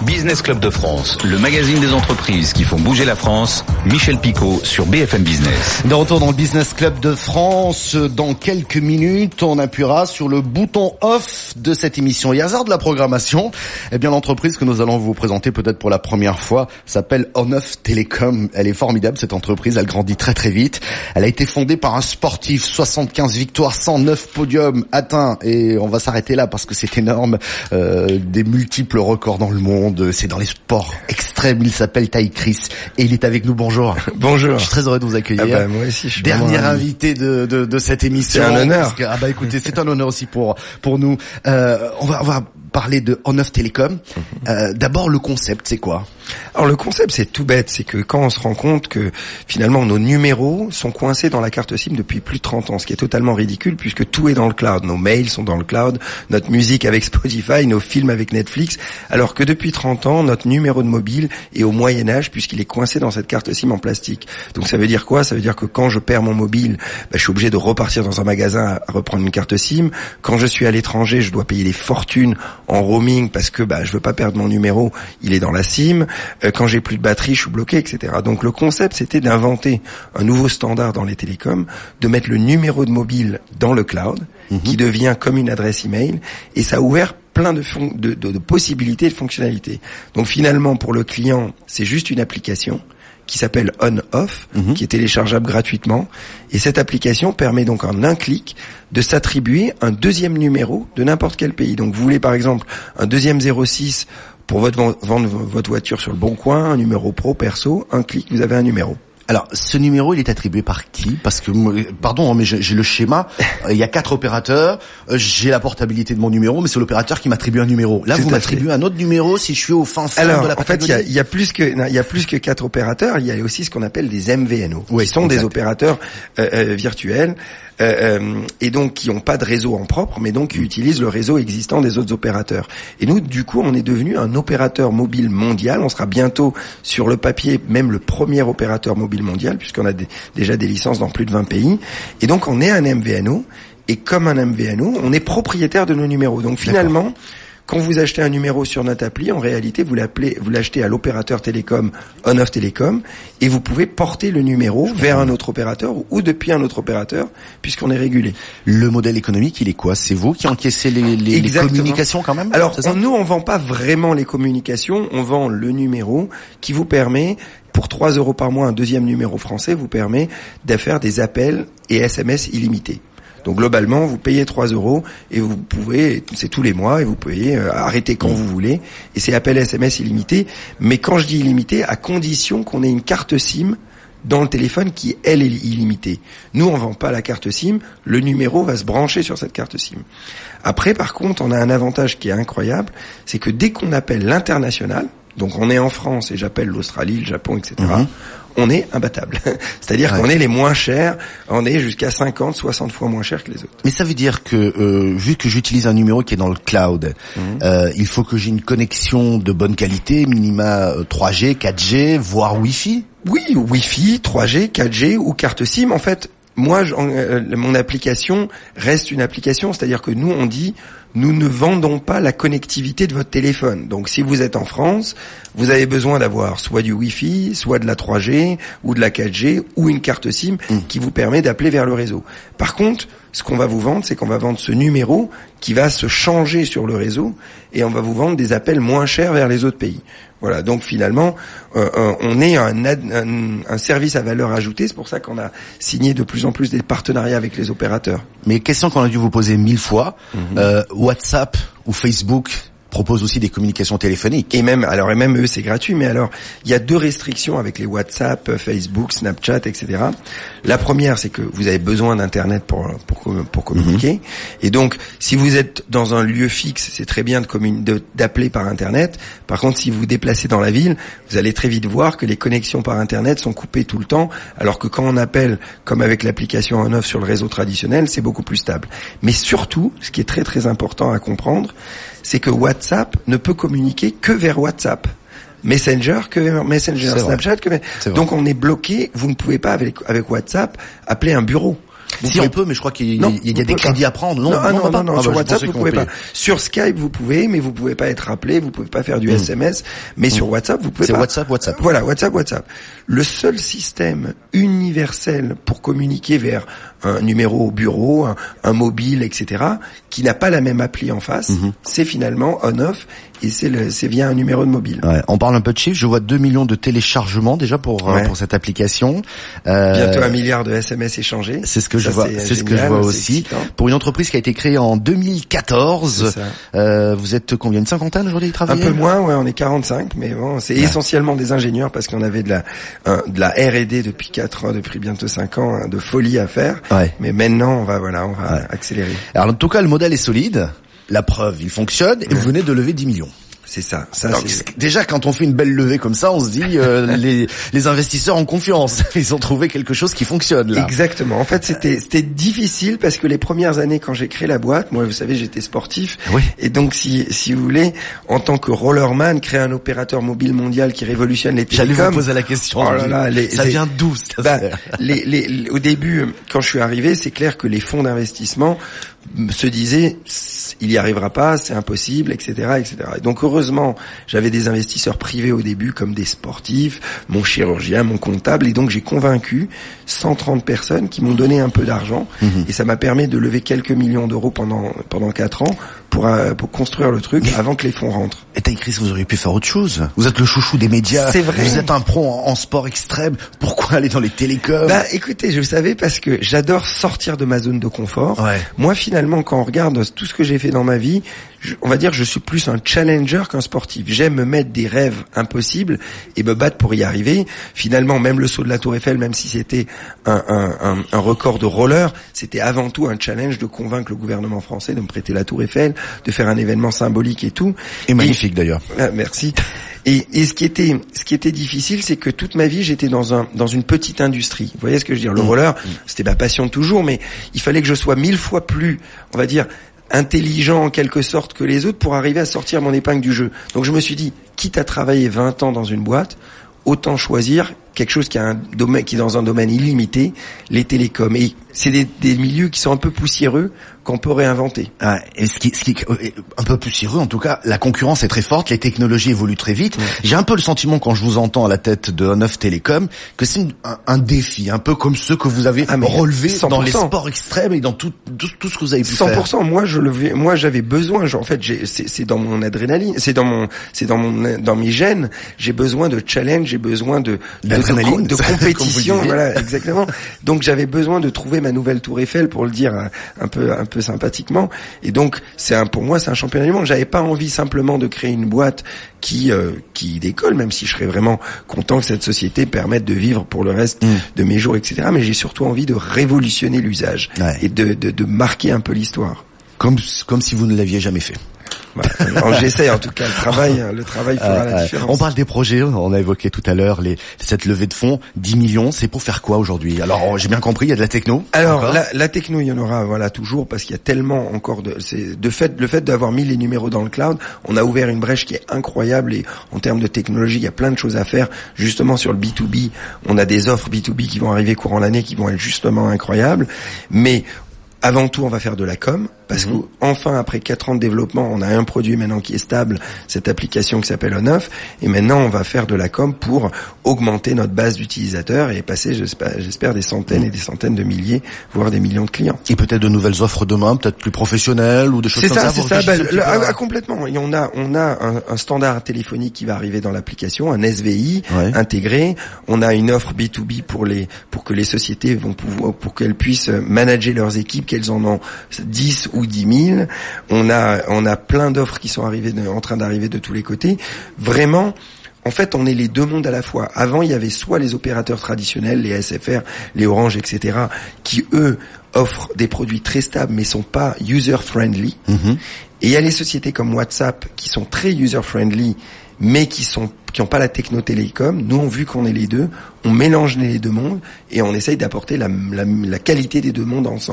Business Club de France, le magazine des entreprises qui font bouger la France. Michel Picot sur BFM Business. De retour dans le Business Club de France. Dans quelques minutes, on appuiera sur le bouton off de cette émission. Et hasard de la programmation, eh bien l'entreprise que nous allons vous présenter peut-être pour la première fois s'appelle On-Off Télécom. Elle est formidable cette entreprise, elle grandit très très vite. Elle a été fondée par un sportif, 75 victoires, 109 podiums atteints. Et on va s'arrêter là parce que c'est énorme. Des multiples records dans le monde. C'est dans les sports extrêmes. Il s'appelle Ty Chris et il est avec nous. Bonjour. Bonjour. Je suis très heureux de vous accueillir. Moi aussi, je suis Dernier invité de cette émission. C'est un honneur. Écoutez, c'est un honneur aussi pour nous. On va parler de On-Off Télécom. D'abord, le concept, c'est quoi? Alors le concept, c'est tout bête, c'est que quand on se rend compte que finalement nos numéros sont coincés dans la carte SIM depuis plus de 30 ans, ce qui est totalement ridicule puisque tout est dans le cloud. Nos mails sont dans le cloud, notre musique avec Spotify, nos films avec Netflix, alors que depuis 30 ans, notre numéro de mobile est au Moyen-Âge puisqu'il est coincé dans cette carte SIM en plastique. Donc ça veut dire quoi? Ça veut dire que quand je perds mon mobile, je suis obligé de repartir dans un magasin à reprendre une carte SIM. Quand je suis à l'étranger, je dois payer des fortunes en roaming parce que je veux pas perdre mon numéro, il est dans la SIM. Quand j'ai plus de batterie, je suis bloqué, etc. Donc le concept, c'était d'inventer un nouveau standard dans les télécoms, de mettre le numéro de mobile dans le cloud, qui devient comme une adresse email, et ça a ouvert plein de possibilités et de fonctionnalités. Donc finalement, pour le client, c'est juste une application qui s'appelle On-Off, qui est téléchargeable gratuitement. Et cette application permet donc en un clic de s'attribuer un deuxième numéro de n'importe quel pays. Donc vous voulez par exemple un deuxième 06 pour vendre votre voiture sur le Bon Coin, un numéro pro, perso, un clic, vous avez un numéro. Alors, ce numéro, il est attribué par qui? Parce que, pardon, mais j'ai le schéma. Il y a 4 opérateurs. J'ai la portabilité de mon numéro, mais c'est l'opérateur qui m'attribue un numéro. Là, vous m'attribuez un autre numéro si je suis au fin fond de la Patagonie. En fait, il y a plus que 4 opérateurs. Il y a aussi ce qu'on appelle des MVNO, qui sont des opérateurs virtuels. Et donc qui n'ont pas de réseau en propre, mais donc qui utilisent le réseau existant des autres opérateurs. Et nous, du coup, on est devenu un opérateur mobile mondial. On sera bientôt sur le papier même le premier opérateur mobile mondial, puisqu'on a déjà des licences dans plus de 20 pays. Et donc, on est un MVNO. Et comme un MVNO, on est propriétaire de nos numéros. Donc finalement, quand vous achetez un numéro sur notre appli, en réalité, vous l'achetez à l'opérateur télécom On-Off Télécom et vous pouvez porter le numéro vers un autre opérateur ou depuis un autre opérateur puisqu'on est régulé. Le modèle économique, il est quoi? C'est vous qui encaissez les communications quand même? Alors, nous, on vend pas vraiment les communications, on vend le numéro qui vous permet, pour 3 € par mois, un deuxième numéro français vous permet de faire des appels et SMS illimités. Donc globalement, vous payez 3 € et vous pouvez, c'est tous les mois, et vous pouvez arrêter quand vous voulez. Et c'est appel SMS illimité. Mais quand je dis illimité, à condition qu'on ait une carte SIM dans le téléphone qui, elle, est illimitée. Nous, on vend pas la carte SIM. Le numéro va se brancher sur cette carte SIM. Après, par contre, on a un avantage qui est incroyable, c'est que dès qu'on appelle l'international, donc on est en France et j'appelle l'Australie, le Japon, etc., on est imbattable. C'est-à-dire qu'on est les moins chers, on est jusqu'à 50, 60 fois moins chers que les autres. Mais ça veut dire que, vu que j'utilise un numéro qui est dans le cloud, il faut que j'ai une connexion de bonne qualité, minima 3G, 4G, voire Wi-Fi? Oui, Wi-Fi, 3G, 4G ou carte SIM. En fait, moi, mon application reste une application, c'est-à-dire que nous, on dit, nous ne vendons pas la connectivité de votre téléphone. Donc, si vous êtes en France, vous avez besoin d'avoir soit du Wi-Fi, soit de la 3G, ou de la 4G, ou une carte SIM qui vous permet d'appeler vers le réseau. Par contre, ce qu'on va vous vendre, c'est qu'on va vendre ce numéro qui va se changer sur le réseau, et on va vous vendre des appels moins chers vers les autres pays. Voilà, donc finalement, on est un service à valeur ajoutée. C'est pour ça qu'on a signé de plus en plus des partenariats avec les opérateurs. Mais question qu'on a dû vous poser 1000 fois, WhatsApp ou Facebook propose aussi des communications téléphoniques. Et même eux, c'est gratuit, mais alors, il y a 2 restrictions avec les WhatsApp, Facebook, Snapchat, etc. La première, c'est que vous avez besoin d'Internet pour communiquer. Et donc, si vous êtes dans un lieu fixe, c'est très bien d'appeler par Internet. Par contre, si vous vous déplacez dans la ville, vous allez très vite voir que les connexions par Internet sont coupées tout le temps, alors que quand on appelle, comme avec l'application On-Off sur le réseau traditionnel, c'est beaucoup plus stable. Mais surtout, ce qui est très très important à comprendre, c'est que WhatsApp ne peut communiquer que vers WhatsApp. Messenger que vers Messenger, Snapchat que vers... Donc on est bloqué, vous ne pouvez pas avec WhatsApp appeler un bureau. Si on peut, mais je crois qu'il y a des crédits à prendre. Non, sur WhatsApp vous pouvez pas. Sur Skype vous pouvez, mais vous pouvez pas être rappelé, vous pouvez pas faire du SMS, mais sur WhatsApp vous pouvez pas. C'est WhatsApp. Voilà, WhatsApp. Le seul système universel pour communiquer vers un numéro au bureau, un mobile, etc., qui n'a pas la même appli en face, c'est finalement on-off, et c'est via un numéro de mobile. Ouais, on parle un peu de chiffres, je vois 2 millions de téléchargements déjà pour cette application. Bientôt 1 milliard de SMS échangés. C'est ce que je vois, c'est ce que je vois aussi. Excitant. Pour une entreprise qui a été créée en 2014, vous êtes combien, une cinquantaine aujourd'hui de travailleurs? Un peu moins, on est 45, mais bon, c'est essentiellement des ingénieurs parce qu'on avait de la R&D depuis 4 ans, depuis bientôt 5 ans, de folie à faire. Ouais. Mais maintenant, on va accélérer. Alors en tout cas, le modèle est solide. La preuve, il fonctionne et vous venez de lever 10 millions. C'est ça. Donc, déjà, quand on fait une belle levée comme ça, on se dit les investisseurs ont confiance. Ils ont trouvé quelque chose qui fonctionne là. Exactement. En fait, c'était difficile parce que les premières années, quand j'ai créé la boîte, moi, vous savez, j'étais sportif. Oui. Et donc, si vous voulez, en tant que rollerman, créer un opérateur mobile mondial qui révolutionne les télécoms. J'allais vous poser la question. Oh là là, ça vient d'où au début, quand je suis arrivé, c'est clair que les fonds d'investissement se disaient il y arrivera pas, c'est impossible, etc., etc. Et donc heureusement, j'avais des investisseurs privés au début, comme des sportifs, mon chirurgien, mon comptable, et donc j'ai convaincu 130 personnes qui m'ont donné un peu d'argent, et ça m'a permis de lever quelques millions d'euros pendant 4 ans pour construire le truc avant que les fonds rentrent. Et Chris, vous auriez pu faire autre chose. Vous êtes le chouchou des médias. C'est vrai. Vous êtes un pro en sport extrême. Pourquoi aller dans les télécoms? Écoutez, je le savais parce que j'adore sortir de ma zone de confort. Ouais. Moi, finalement, quand on regarde tout ce que j'ai fait dans ma vie, on va dire que je suis plus un challenger qu'un sportif. J'aime me mettre des rêves impossibles et me battre pour y arriver. Finalement, même le saut de la Tour Eiffel, même si c'était un record de roller, c'était avant tout un challenge de convaincre le gouvernement français de me prêter la Tour Eiffel, de faire un événement symbolique et tout. Et magnifique d'ailleurs. Merci. Et ce qui était difficile, c'est que toute ma vie, j'étais dans une petite industrie. Vous voyez ce que je veux dire? Le roller, c'était ma passion de toujours, mais il fallait que je sois 1000 fois plus, on va dire, intelligent en quelque sorte que les autres pour arriver à sortir mon épingle du jeu. Donc je me suis dit, quitte à travailler 20 ans dans une boîte, autant choisir quelque chose qui est dans un domaine illimité, les télécoms. Et c'est des milieux qui sont un peu poussiéreux qu'on peut réinventer. Ah, et ce qui est un peu poussiéreux, en tout cas, la concurrence est très forte, les technologies évoluent très vite. Ouais. J'ai un peu le sentiment, quand je vous entends à la tête de On-Off Télécom, que c'est un défi, un peu comme ceux que vous avez relevés dans les sports extrêmes et dans tout ce que vous avez pu 100%, faire. 100%. Moi, j'avais besoin. En fait, c'est dans mon adrénaline, c'est dans mes gènes. J'ai besoin de challenge, j'ai besoin de compétition. Voilà, exactement. Donc, j'avais besoin de trouver ma nouvelle Tour Eiffel, pour le dire un peu sympathiquement. Et donc, pour moi, c'est un championnat du monde. J'avais pas envie simplement de créer une boîte qui décolle, même si je serais vraiment content que cette société permette de vivre pour le reste de mes jours, etc. Mais j'ai surtout envie de révolutionner l'usage et de marquer un peu l'histoire. Comme si vous ne l'aviez jamais fait. Voilà. J'essaie en tout cas, le travail fera la différence. On parle des projets, on a évoqué tout à l'heure cette levée de fonds, 10 millions, c'est pour faire quoi aujourd'hui? Alors j'ai bien compris, il y a de la techno. Alors la techno, il y en aura toujours, parce qu'il y a tellement encore le fait d'avoir mis les numéros dans le cloud, on a ouvert une brèche qui est incroyable, et en termes de technologie, il y a plein de choses à faire. Justement sur le B2B, on a des offres B2B qui vont arriver courant l'année qui vont être justement incroyables, mais avant tout, on va faire de la com, parce qu'enfin, après 4 ans de développement, on a un produit maintenant qui est stable, cette application qui s'appelle On-Off, et maintenant, on va faire de la com pour augmenter notre base d'utilisateurs et passer, j'espère, des centaines et des centaines de milliers, voire des millions de clients. Et peut-être de nouvelles offres demain, peut-être plus professionnelles ou des choses comme ça. C'est ça. Complètement. Et on a un standard téléphonique qui va arriver dans l'application, un SVI intégré. On a une offre B2B pour que les sociétés pour qu'elles puissent manager leurs équipes, qu'elles en ont 10 ou 10 000. On a plein d'offres qui sont en train d'arriver de tous les côtés. Vraiment, en fait, on est les deux mondes à la fois. Avant, il y avait soit les opérateurs traditionnels, les SFR, les Orange, etc., qui, eux, offrent des produits très stables, mais sont pas user-friendly. Et il y a les sociétés comme WhatsApp, qui sont très user-friendly, mais qui ont pas la techno télécom. Nous, vu qu'on est les deux, on mélange les deux mondes et on essaye d'apporter la qualité des deux mondes ensemble.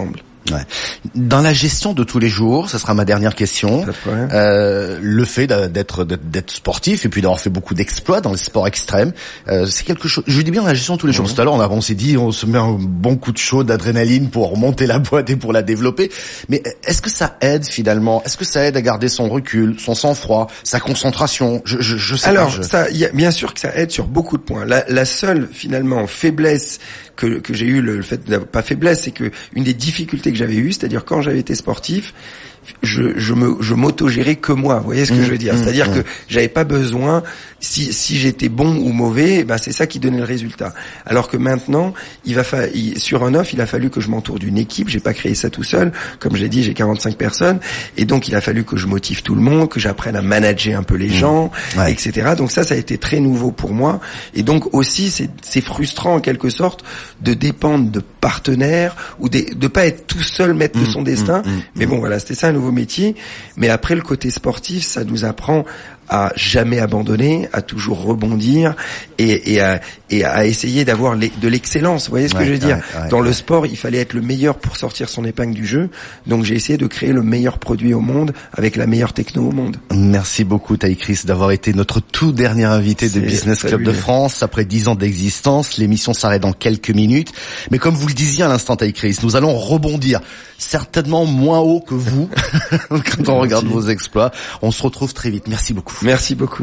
Ouais. Dans la gestion de tous les jours, ça sera ma dernière question. Le fait d'être sportif et puis d'avoir fait beaucoup d'exploits dans les sports extrêmes, c'est quelque chose. Je dis bien la gestion de tous les jours. Tout à l'heure, on s'est dit, on se met un bon coup de chaud d'adrénaline pour remonter la boîte et pour la développer. Mais est-ce que ça aide finalement? Est-ce que ça aide à garder son recul, son sang-froid, sa concentration? Je sais. Alors, bien sûr que ça aide sur beaucoup de points. La seule finalement faiblesse que j'ai eu, le fait d'avoir pas faiblesse, c'est que une des difficultés que j'avais eues, c'est-à-dire quand j'avais été sportif, je m'auto-gérais que moi. Vous voyez ce que je veux dire? C'est-à-dire que j'avais pas besoin, si j'étais bon ou mauvais, ben c'est ça qui donnait le résultat. Alors que maintenant, sur un off, il a fallu que je m'entoure d'une équipe. J'ai pas créé ça tout seul. Comme j'ai dit, j'ai 45 personnes. Et donc, il a fallu que je motive tout le monde, que j'apprenne à manager un peu les gens, etc. Donc ça a été très nouveau pour moi. Et donc aussi, c'est frustrant en quelque sorte de dépendre de partenaires ou de pas être tout seul maître de son destin. Mais bon, voilà, c'était ça un nouveau métier. Mais après, le côté sportif, ça nous apprend à jamais abandonner, à toujours rebondir et à essayer d'avoir de l'excellence. Vous voyez ce que je veux dire? Dans le sport, il fallait être le meilleur pour sortir son épingle du jeu. Donc j'ai essayé de créer le meilleur produit au monde avec la meilleure techno au monde. Merci beaucoup Taï Chris d'avoir été notre tout dernier invité de Business Club de France. Après 10 ans d'existence, l'émission s'arrête dans quelques minutes. Mais comme vous le disiez à l'instant Taï Chris, nous allons rebondir certainement moins haut que vous quand on regarde vos exploits. On se retrouve très vite. Merci beaucoup. Merci beaucoup.